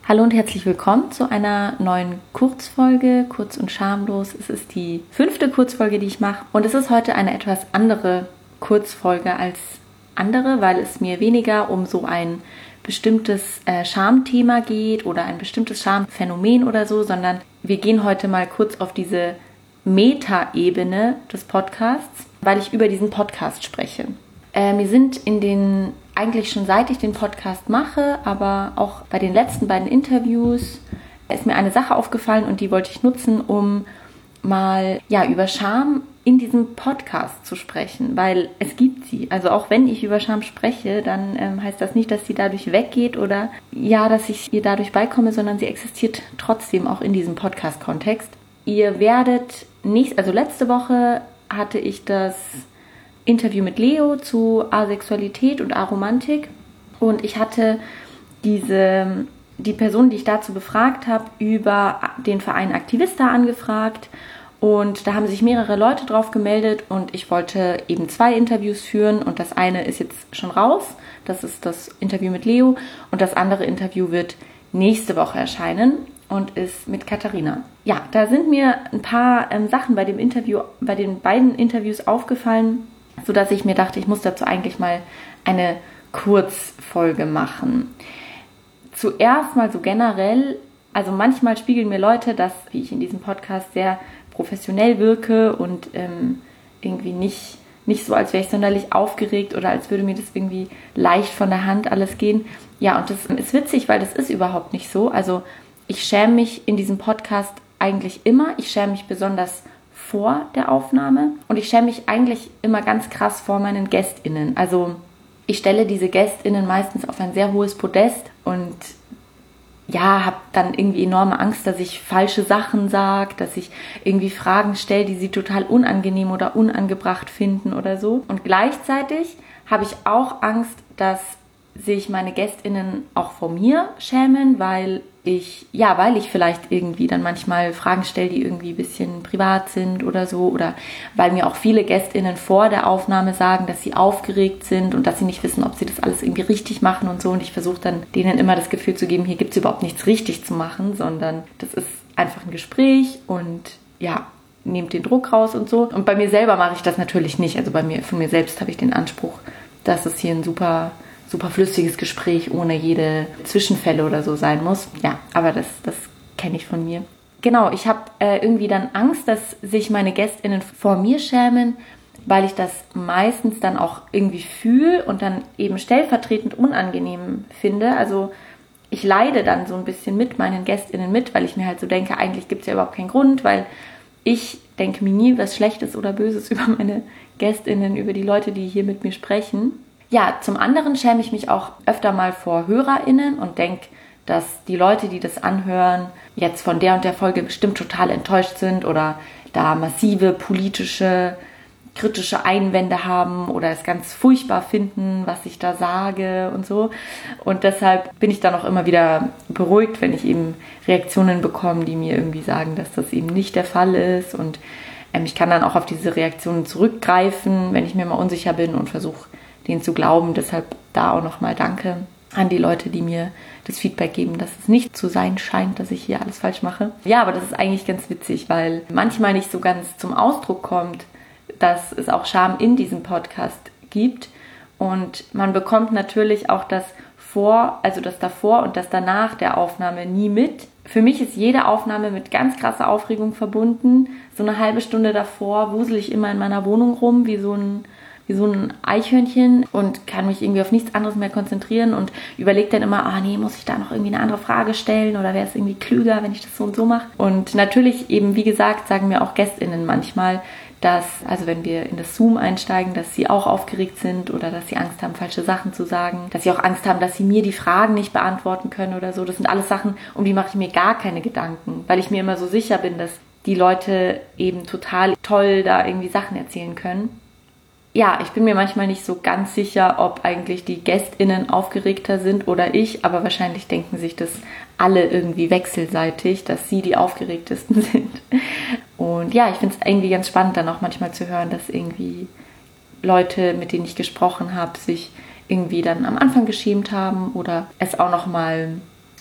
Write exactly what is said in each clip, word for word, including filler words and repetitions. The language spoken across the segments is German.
Hallo und herzlich willkommen zu einer neuen Kurzfolge, kurz und schamlos. Es ist die fünfte Kurzfolge, die ich mache und es ist heute eine etwas andere Kurzfolge als andere, weil es mir weniger um so ein bestimmtes äh, Schamthema geht oder ein bestimmtes Schamphänomen oder so, sondern wir gehen heute mal kurz auf diese Meta-Ebene des Podcasts, weil ich über diesen Podcast spreche. Äh, mir sind in den eigentlich schon seit ich den Podcast mache, aber auch bei den letzten beiden Interviews ist mir eine Sache aufgefallen und die wollte ich nutzen, um mal ja über Scham in diesem Podcast zu sprechen, weil es gibt sie. Also auch wenn ich über Scham spreche, dann ähm, heißt das nicht, dass sie dadurch weggeht oder ja, dass ich ihr dadurch beikomme, sondern sie existiert trotzdem auch in diesem Podcast-Kontext. Ihr werdet nicht, also letzte Woche hatte ich das Interview mit Leo zu Asexualität und Aromantik und ich hatte diese, die Person, die ich dazu befragt habe, über den Verein Aktivista angefragt und da haben sich mehrere Leute drauf gemeldet und ich wollte eben zwei Interviews führen und das eine ist jetzt schon raus, das ist das Interview mit Leo und das andere Interview wird nächste Woche erscheinen und ist mit Katharina. Ja, da sind mir ein paar ähm, Sachen bei dem Interview, bei den beiden Interviews aufgefallen, sodass ich mir dachte, ich muss dazu eigentlich mal eine Kurzfolge machen. Zuerst mal so generell, also manchmal spiegeln mir Leute, dass wie ich in diesem Podcast sehr professionell wirke und ähm, irgendwie nicht, nicht so, als wäre ich sonderlich aufgeregt oder als würde mir das irgendwie leicht von der Hand alles gehen. Ja, und das ist witzig, weil das ist überhaupt nicht so. Also ich schäme mich in diesem Podcast eigentlich immer. Ich schäme mich besonders vor der Aufnahme und ich schäme mich eigentlich immer ganz krass vor meinen GästInnen. Also ich stelle diese GästInnen meistens auf ein sehr hohes Podest und ja, habe dann irgendwie enorme Angst, dass ich falsche Sachen sage, dass ich irgendwie Fragen stelle, die sie total unangenehm oder unangebracht finden oder so. Und gleichzeitig habe ich auch Angst, dass sich meine GästInnen auch vor mir schämen, weil ich, ja, weil ich vielleicht irgendwie dann manchmal Fragen stelle, die irgendwie ein bisschen privat sind oder so, oder weil mir auch viele GästInnen vor der Aufnahme sagen, dass sie aufgeregt sind und dass sie nicht wissen, ob sie das alles irgendwie richtig machen und so, und ich versuche dann denen immer das Gefühl zu geben, hier gibt es überhaupt nichts richtig zu machen, sondern das ist einfach ein Gespräch und ja, nehmt den Druck raus und so. Und bei mir selber mache ich das natürlich nicht, also bei mir, von mir selbst habe ich den Anspruch, dass es hier ein super super flüssiges Gespräch ohne jede Zwischenfälle oder so sein muss. Ja, aber das, das kenne ich von mir. Genau, ich habe äh, irgendwie dann Angst, dass sich meine GästInnen vor mir schämen, weil ich das meistens dann auch irgendwie fühle und dann eben stellvertretend unangenehm finde. Also ich leide dann so ein bisschen mit meinen GästInnen mit, weil ich mir halt so denke, eigentlich gibt es ja überhaupt keinen Grund, weil ich denke mir nie was Schlechtes oder Böses über meine GästInnen, über die Leute, die hier mit mir sprechen. Ja, zum anderen schäme ich mich auch öfter mal vor HörerInnen und denke, dass die Leute, die das anhören, jetzt von der und der Folge bestimmt total enttäuscht sind oder da massive politische, kritische Einwände haben oder es ganz furchtbar finden, was ich da sage und so. Und deshalb bin ich dann auch immer wieder beruhigt, wenn ich eben Reaktionen bekomme, die mir irgendwie sagen, dass das eben nicht der Fall ist. Und ähm, ich kann dann auch auf diese Reaktionen zurückgreifen, wenn ich mir mal unsicher bin und versuche, denen zu glauben. Deshalb da auch nochmal Danke an die Leute, die mir das Feedback geben, dass es nicht zu sein scheint, dass ich hier alles falsch mache. Ja, aber das ist eigentlich ganz witzig, weil manchmal nicht so ganz zum Ausdruck kommt, dass es auch Scham in diesem Podcast gibt. Und man bekommt natürlich auch das vor, also das davor und das danach der Aufnahme nie mit. Für mich ist jede Aufnahme mit ganz krasser Aufregung verbunden. So eine halbe Stunde davor wusel ich immer in meiner Wohnung rum, wie so ein wie so ein Eichhörnchen und kann mich irgendwie auf nichts anderes mehr konzentrieren und überlege dann immer, ah nee, muss ich da noch irgendwie eine andere Frage stellen oder wäre es irgendwie klüger, wenn ich das so und so mache. Und natürlich eben, wie gesagt, sagen mir auch GästInnen manchmal, dass, also wenn wir in das Zoom einsteigen, dass sie auch aufgeregt sind oder dass sie Angst haben, falsche Sachen zu sagen, dass sie auch Angst haben, dass sie mir die Fragen nicht beantworten können oder so. Das sind alles Sachen, um die mache ich mir gar keine Gedanken, weil ich mir immer so sicher bin, dass die Leute eben total toll da irgendwie Sachen erzählen können. Ja, ich bin mir manchmal nicht so ganz sicher, ob eigentlich die GästInnen aufgeregter sind oder ich, aber wahrscheinlich denken sich das alle irgendwie wechselseitig, dass sie die Aufgeregtesten sind. Und ja, ich finde es irgendwie ganz spannend, dann auch manchmal zu hören, dass irgendwie Leute, mit denen ich gesprochen habe, sich irgendwie dann am Anfang geschämt haben oder es auch nochmal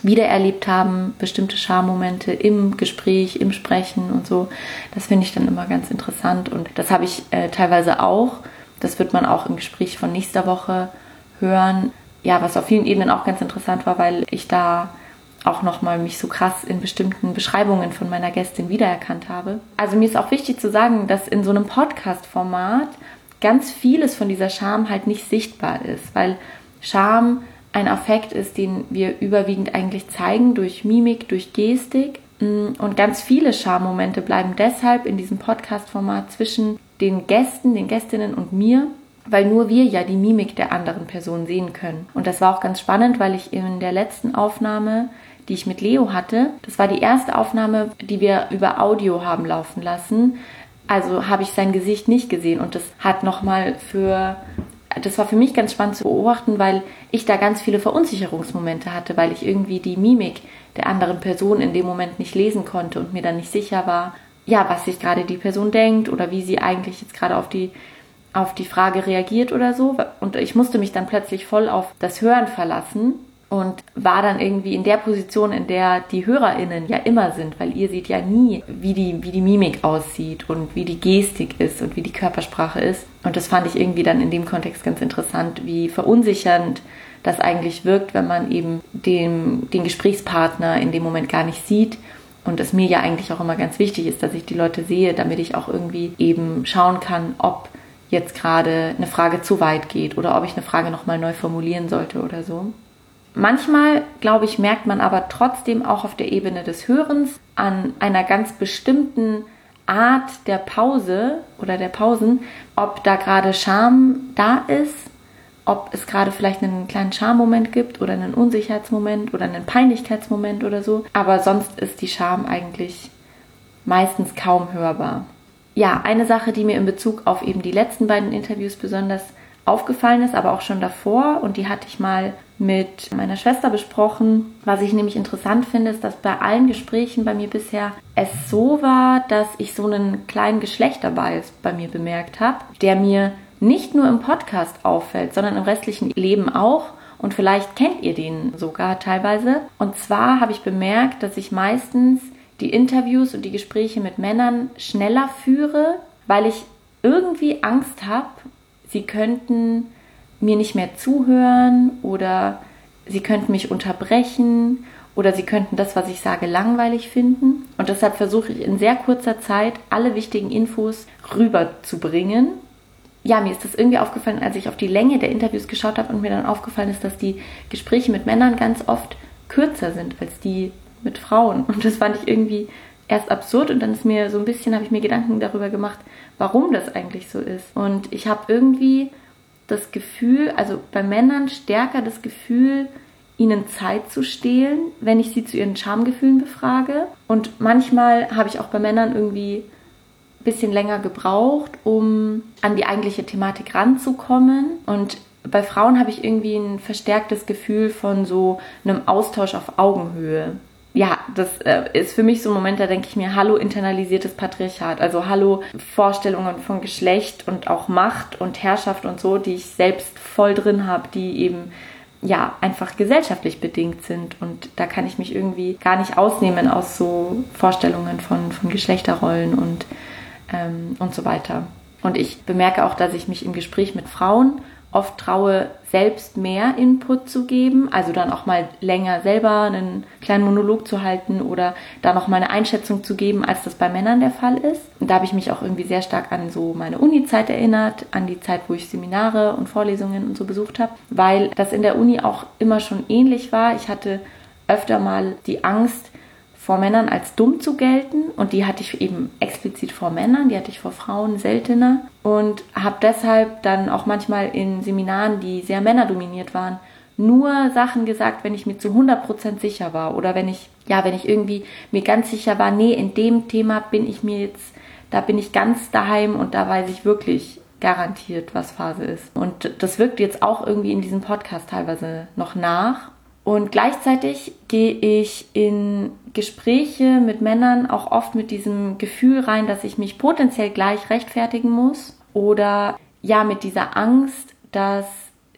wiedererlebt haben, bestimmte Schammomente im Gespräch, im Sprechen und so. Das finde ich dann immer ganz interessant und das habe ich äh, teilweise auch. Das wird man auch im Gespräch von nächster Woche hören. Ja, was auf vielen Ebenen auch ganz interessant war, weil ich da auch nochmal mich so krass in bestimmten Beschreibungen von meiner Gästin wiedererkannt habe. Also mir ist auch wichtig zu sagen, dass in so einem Podcast-Format ganz vieles von dieser Scham halt nicht sichtbar ist, weil Scham ein Affekt ist, den wir überwiegend eigentlich zeigen durch Mimik, durch Gestik. Und ganz viele Schammomente bleiben deshalb in diesem Podcast-Format zwischen den Gästen, den Gästinnen und mir, weil nur wir ja die Mimik der anderen Person sehen können. Und das war auch ganz spannend, weil ich in der letzten Aufnahme, die ich mit Leo hatte, das war die erste Aufnahme, die wir über Audio haben laufen lassen. Also habe ich sein Gesicht nicht gesehen und das hat nochmal für... Das war für mich ganz spannend zu beobachten, weil ich da ganz viele Verunsicherungsmomente hatte, weil ich irgendwie die Mimik der anderen Person in dem Moment nicht lesen konnte und mir dann nicht sicher war, ja, was sich gerade die Person denkt oder wie sie eigentlich jetzt gerade auf die, auf die Frage reagiert oder so. Und ich musste mich dann plötzlich voll auf das Hören verlassen und war dann irgendwie in der Position, in der die HörerInnen ja immer sind, weil ihr seht ja nie, wie die, wie die Mimik aussieht und wie die Gestik ist und wie die Körpersprache ist. Und das fand ich irgendwie dann in dem Kontext ganz interessant, wie verunsichernd das eigentlich wirkt, wenn man eben den, den Gesprächspartner in dem Moment gar nicht sieht. Und es mir ja eigentlich auch immer ganz wichtig ist, dass ich die Leute sehe, damit ich auch irgendwie eben schauen kann, ob jetzt gerade eine Frage zu weit geht oder ob ich eine Frage nochmal neu formulieren sollte oder so. Manchmal, glaube ich, merkt man aber trotzdem auch auf der Ebene des Hörens an einer ganz bestimmten Art der Pause oder der Pausen, ob da gerade Scham da ist, ob es gerade vielleicht einen kleinen Schammoment gibt oder einen Unsicherheitsmoment oder einen Peinlichkeitsmoment oder so. Aber sonst ist die Scham eigentlich meistens kaum hörbar. Ja, eine Sache, die mir in Bezug auf eben die letzten beiden Interviews besonders aufgefallen ist, aber auch schon davor, und die hatte ich mal mit meiner Schwester besprochen. Was ich nämlich interessant finde, ist, dass bei allen Gesprächen bei mir bisher es so war, dass ich so einen kleinen Geschlechterbias bei mir bemerkt habe, der mir nicht nur im Podcast auffällt, sondern im restlichen Leben auch. Und vielleicht kennt ihr den sogar teilweise. Und zwar habe ich bemerkt, dass ich meistens die Interviews und die Gespräche mit Männern schneller führe, weil ich irgendwie Angst habe, sie könnten mir nicht mehr zuhören oder sie könnten mich unterbrechen oder sie könnten das, was ich sage, langweilig finden. Und deshalb versuche ich in sehr kurzer Zeit alle wichtigen Infos rüberzubringen. Ja, mir ist das irgendwie aufgefallen, als ich auf die Länge der Interviews geschaut habe und mir dann aufgefallen ist, dass die Gespräche mit Männern ganz oft kürzer sind als die mit Frauen. Und das fand ich irgendwie erst absurd und dann ist mir so ein bisschen, habe ich mir Gedanken darüber gemacht, warum das eigentlich so ist. Und ich habe irgendwie das Gefühl, also bei Männern stärker das Gefühl, ihnen Zeit zu stehlen, wenn ich sie zu ihren Schamgefühlen befrage. Und manchmal habe ich auch bei Männern irgendwie ein bisschen länger gebraucht, um an die eigentliche Thematik ranzukommen. Und bei Frauen habe ich irgendwie ein verstärktes Gefühl von so einem Austausch auf Augenhöhe. Ja, das äh, ist für mich so ein Moment, da denke ich mir, hallo internalisiertes Patriarchat, also hallo Vorstellungen von Geschlecht und auch Macht und Herrschaft und so, die ich selbst voll drin habe, die eben ja einfach gesellschaftlich bedingt sind und da kann ich mich irgendwie gar nicht ausnehmen aus so Vorstellungen von, von Geschlechterrollen und, ähm, und so weiter. Und ich bemerke auch, dass ich mich im Gespräch mit Frauen oft traue, selbst mehr Input zu geben, also dann auch mal länger selber einen kleinen Monolog zu halten oder da noch mal eine Einschätzung zu geben, als das bei Männern der Fall ist. Und da habe ich mich auch irgendwie sehr stark an so meine Uni-Zeit erinnert, an die Zeit, wo ich Seminare und Vorlesungen und so besucht habe, weil das in der Uni auch immer schon ähnlich war. Ich hatte öfter mal die Angst, vor Männern als dumm zu gelten und die hatte ich eben explizit vor Männern, die hatte ich vor Frauen seltener und habe deshalb dann auch manchmal in Seminaren, die sehr männerdominiert waren, nur Sachen gesagt, wenn ich mir zu hundert Prozent sicher war oder wenn ich, ja, wenn ich irgendwie mir ganz sicher war, nee, in dem Thema bin ich mir jetzt, da bin ich ganz daheim und da weiß ich wirklich garantiert, was Phase ist. Und das wirkt jetzt auch irgendwie in diesem Podcast teilweise noch nach. Und gleichzeitig gehe ich in Gespräche mit Männern auch oft mit diesem Gefühl rein, dass ich mich potenziell gleich rechtfertigen muss oder ja mit dieser Angst, dass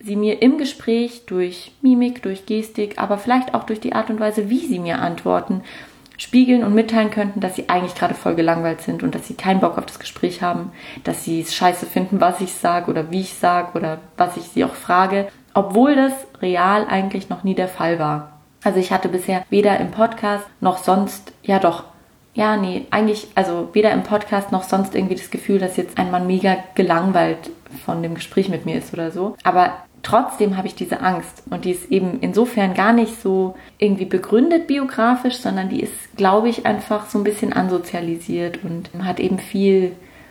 sie mir im Gespräch durch Mimik, durch Gestik, aber vielleicht auch durch die Art und Weise, wie sie mir antworten, spiegeln und mitteilen könnten, dass sie eigentlich gerade voll gelangweilt sind und dass sie keinen Bock auf das Gespräch haben, dass sie es scheiße finden, was ich sage oder wie ich sage oder was ich sie auch frage, obwohl das real eigentlich noch nie der Fall war. Also ich hatte bisher weder im Podcast noch sonst, ja doch, ja nee, eigentlich, also weder im Podcast noch sonst irgendwie das Gefühl, dass jetzt ein Mann mega gelangweilt von dem Gespräch mit mir ist oder so. Aber trotzdem habe ich diese Angst und die ist eben insofern gar nicht so irgendwie begründet biografisch, sondern die ist, glaube ich, einfach so ein bisschen ansozialisiert und hat eben viel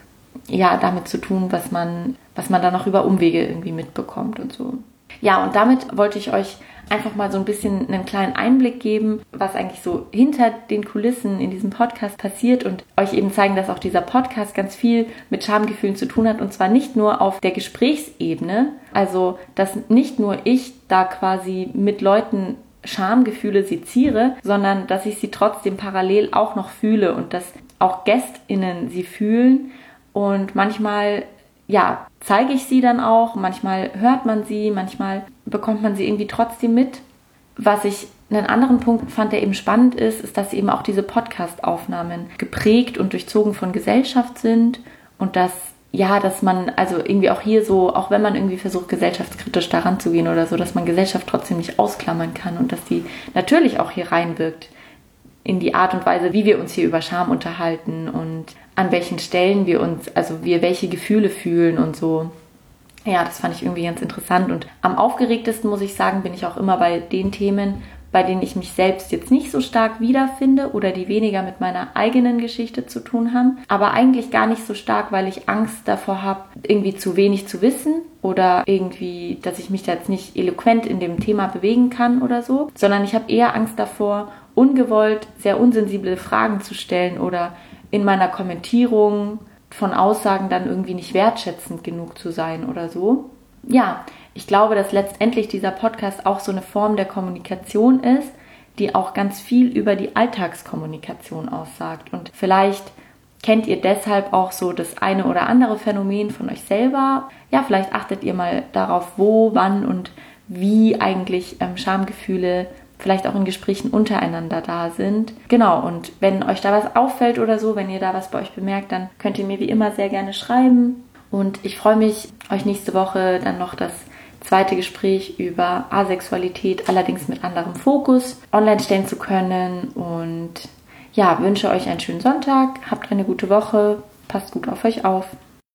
ja damit zu tun, was man, was man dann noch über Umwege irgendwie mitbekommt und so. Ja, und damit wollte ich euch einfach mal so ein bisschen einen kleinen Einblick geben, was eigentlich so hinter den Kulissen in diesem Podcast passiert und euch eben zeigen, dass auch dieser Podcast ganz viel mit Schamgefühlen zu tun hat und zwar nicht nur auf der Gesprächsebene, also dass nicht nur ich da quasi mit Leuten Schamgefühle seziere, sondern dass ich sie trotzdem parallel auch noch fühle und dass auch GästInnen sie fühlen und manchmal ja, zeige ich sie dann auch, manchmal hört man sie, manchmal bekommt man sie irgendwie trotzdem mit. Was ich einen anderen Punkt fand, der eben spannend ist, ist, dass eben auch diese Podcast-Aufnahmen geprägt und durchzogen von Gesellschaft sind und dass, ja, dass man also irgendwie auch hier so, auch wenn man irgendwie versucht, gesellschaftskritisch daran zu gehen oder so, dass man Gesellschaft trotzdem nicht ausklammern kann und dass die natürlich auch hier reinwirkt in die Art und Weise, wie wir uns hier über Scham unterhalten und an welchen Stellen wir uns, also wir welche Gefühle fühlen und so. Ja, das fand ich irgendwie ganz interessant und am aufgeregtesten, muss ich sagen, bin ich auch immer bei den Themen, bei denen ich mich selbst jetzt nicht so stark wiederfinde oder die weniger mit meiner eigenen Geschichte zu tun haben, aber eigentlich gar nicht so stark, weil ich Angst davor habe, irgendwie zu wenig zu wissen oder irgendwie, dass ich mich da jetzt nicht eloquent in dem Thema bewegen kann oder so, sondern ich habe eher Angst davor, ungewollt sehr unsensible Fragen zu stellen oder in meiner Kommentierung von Aussagen dann irgendwie nicht wertschätzend genug zu sein oder so. Ja, ich glaube, dass letztendlich dieser Podcast auch so eine Form der Kommunikation ist, die auch ganz viel über die Alltagskommunikation aussagt. Und vielleicht kennt ihr deshalb auch so das eine oder andere Phänomen von euch selber. Ja, vielleicht achtet ihr mal darauf, wo, wann und wie eigentlich ähm, Schamgefühle vielleicht auch in Gesprächen untereinander da sind. Genau, und wenn euch da was auffällt oder so, wenn ihr da was bei euch bemerkt, dann könnt ihr mir wie immer sehr gerne schreiben. Und ich freue mich, euch nächste Woche dann noch das zweite Gespräch über Asexualität, allerdings mit anderem Fokus, online stellen zu können. Und ja, wünsche euch einen schönen Sonntag, habt eine gute Woche, passt gut auf euch auf.